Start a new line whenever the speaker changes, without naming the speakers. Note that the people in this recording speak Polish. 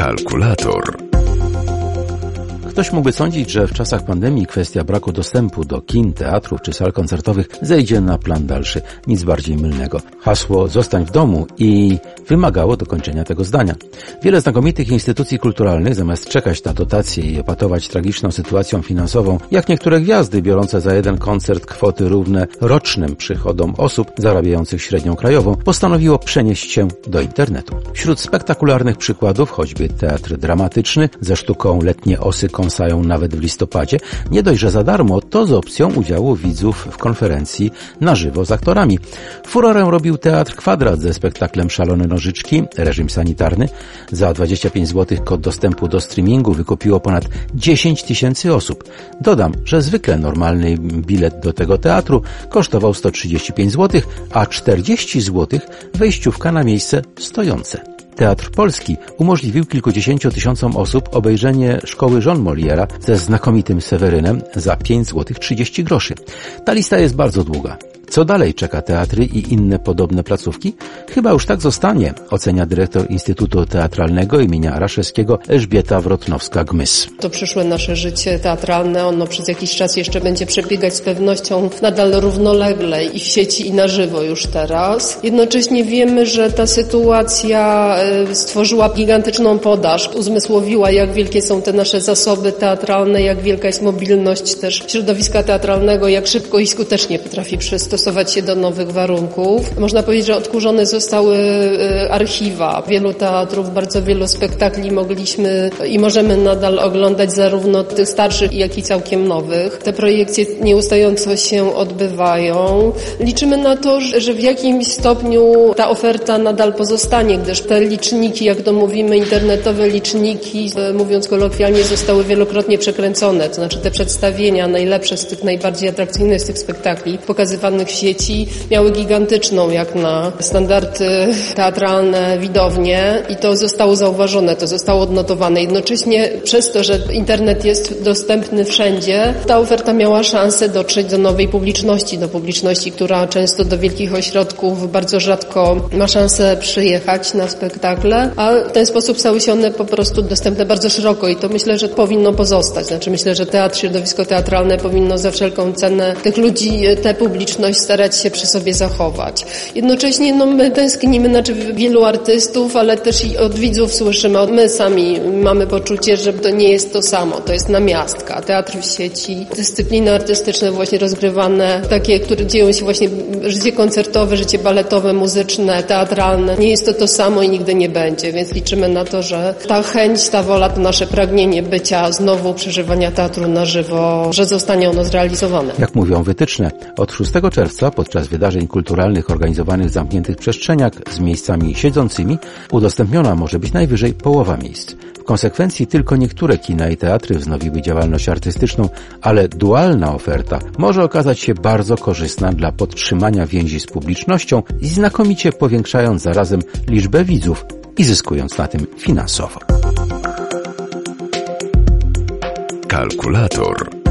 Kalkulator. Ktoś mógłby sądzić, że w czasach pandemii kwestia braku dostępu do kin, teatrów czy sal koncertowych zejdzie na plan dalszy. Nic bardziej mylnego. Hasło "zostań w domu" i wymagało dokończenia tego zdania. Wiele znakomitych instytucji kulturalnych, zamiast czekać na dotacje i epatować tragiczną sytuacją finansową, jak niektóre gwiazdy biorące za jeden koncert kwoty równe rocznym przychodom osób zarabiających średnią krajową, postanowiło przenieść się do internetu. Wśród spektakularnych przykładów choćby teatr dramatyczny ze sztuką Letnie osy kąsają nawet w listopadzie, nie dość, że za darmo, to z opcją udziału widzów w konferencji na żywo z aktorami. Furorę robił Teatr Kwadrat ze spektaklem Szalone nożyczki, reżim sanitarny. Za 25 zł kod dostępu do streamingu wykupiło ponad 10 000 osób. Dodam, że zwykle normalny bilet do tego teatru kosztował 135 zł, a 40 zł wejściówka na miejsce stojące. Teatr Polski umożliwił kilkudziesięciu tysiącom osób obejrzenie Szkoły żon Moliera ze znakomitym Sewerynem za 5 zł 30 groszy. Ta lista jest bardzo długa. Co dalej czeka teatry i inne podobne placówki? Chyba już tak zostanie, ocenia dyrektor Instytutu Teatralnego imienia Raszewskiego Elżbieta Wrotnowska-Gmys.
To przyszłe nasze życie teatralne, ono przez jakiś czas jeszcze będzie przebiegać z pewnością nadal równolegle i w sieci, i na żywo już teraz. Jednocześnie wiemy, że ta sytuacja stworzyła gigantyczną podaż, uzmysłowiła, jak wielkie są te nasze zasoby teatralne, jak wielka jest mobilność też środowiska teatralnego, jak szybko i skutecznie potrafi przystosować się do nowych warunków. Można powiedzieć, że odkurzone zostały archiwa wielu teatrów, bardzo wielu spektakli mogliśmy i możemy nadal oglądać, zarówno tych starszych, jak i całkiem nowych. Te projekcje nieustająco się odbywają. Liczymy na to, że w jakimś stopniu ta oferta nadal pozostanie, gdyż te liczniki, jak to mówimy, internetowe liczniki, mówiąc kolokwialnie, zostały wielokrotnie przekręcone. To znaczy te przedstawienia, najlepsze z tych najbardziej atrakcyjnych z tych spektakli pokazywanych w sieci, miały gigantyczną, jak na standardy teatralne, widownię i to zostało zauważone, to zostało odnotowane. Jednocześnie przez to, że internet jest dostępny wszędzie, ta oferta miała szansę dotrzeć do nowej publiczności, do publiczności, która często do wielkich ośrodków bardzo rzadko ma szansę przyjechać na spektakle, a w ten sposób stały się one po prostu dostępne bardzo szeroko i to myślę, że powinno pozostać. Znaczy myślę, że teatr, środowisko teatralne powinno za wszelką cenę tych ludzi, tę publiczność starać się przy sobie zachować. Jednocześnie my tęsknimy, znaczy wielu artystów, ale też i od widzów słyszymy, my sami mamy poczucie, że to nie jest to samo, to jest namiastka. Teatr w sieci, dyscypliny artystyczne właśnie rozgrywane, takie, które dzieją się właśnie, życie koncertowe, życie baletowe, muzyczne, teatralne. Nie jest to samo i nigdy nie będzie, więc liczymy na to, że ta chęć, ta wola, to nasze pragnienie bycia znowu, przeżywania teatru na żywo, że zostanie ono zrealizowane.
Jak mówią wytyczne, od 6 czerwca podczas wydarzeń kulturalnych organizowanych w zamkniętych przestrzeniach z miejscami siedzącymi udostępniona może być najwyżej połowa miejsc. W konsekwencji tylko niektóre kina i teatry wznowiły działalność artystyczną, ale dualna oferta może okazać się bardzo korzystna dla podtrzymania więzi z publicznością i znakomicie powiększając zarazem liczbę widzów i zyskując na tym finansowo.
Kalkulator.